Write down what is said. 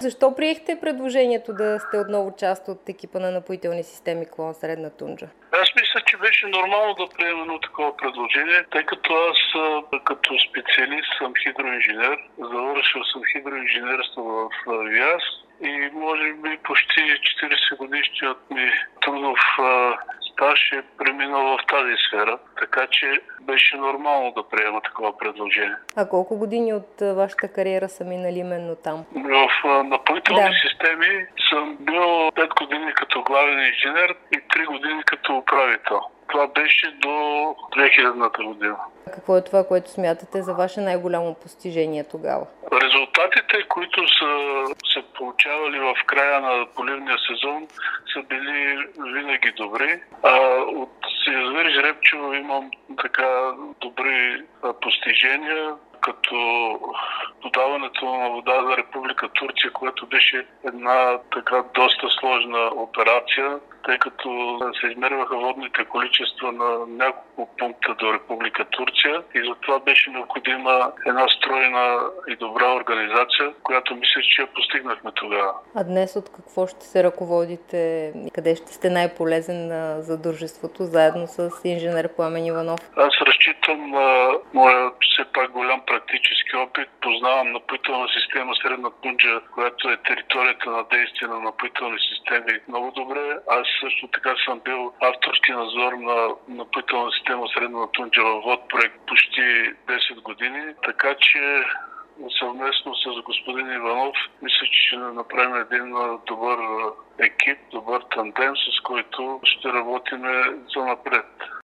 Защо приехте предложението да сте отново част от екипа на Напоителни системи клон Средна Тунджа? Аз мисля, че беше нормално да приемем такова предложение, тъй като аз като специалист съм хидроинженер, завършил съм хидроинженерство в ВИАС и може би почти 40 годишният ми трудов стаж е преминал в тази сфера, така че беше нормално да приема такова предложение. А колко години от вашата кариера са минали именно там? В напоителни системи съм бил 5 години като главен инженер и 3 години като управител. Това беше до 2000-та година. Какво е това, което смятате за ваше най-голямо постижение тогава? Резултатите, които са се получавали в края на поливния сезон, са били винаги добри. От язовир Жребчево имам така добри постижения, като подаването на вода за Република Турция, което беше една така доста сложна операция, тъй като се измерваха водните количества на няколко пункта до Република Турция и затова беше необходима една стройна и добра организация, която мисля, че я постигнахме тогава. А днес от какво ще се ръководите и къде ще сте най-полезен за дружеството, заедно с инженер Пламен Иванов? Аз разчитам на моя все пак голям практически опит. Познавам напоителна система Средна Тунджа, която е територията на действие на напоителни системи много добре. Аз също така съм бил авторски надзор на напоителна система Средна Тунджа във ВодПроект почти 10 години, така че съвместно с господин Иванов мисля, че ще направим един добър екип, добър тандем, с който ще работим за напред.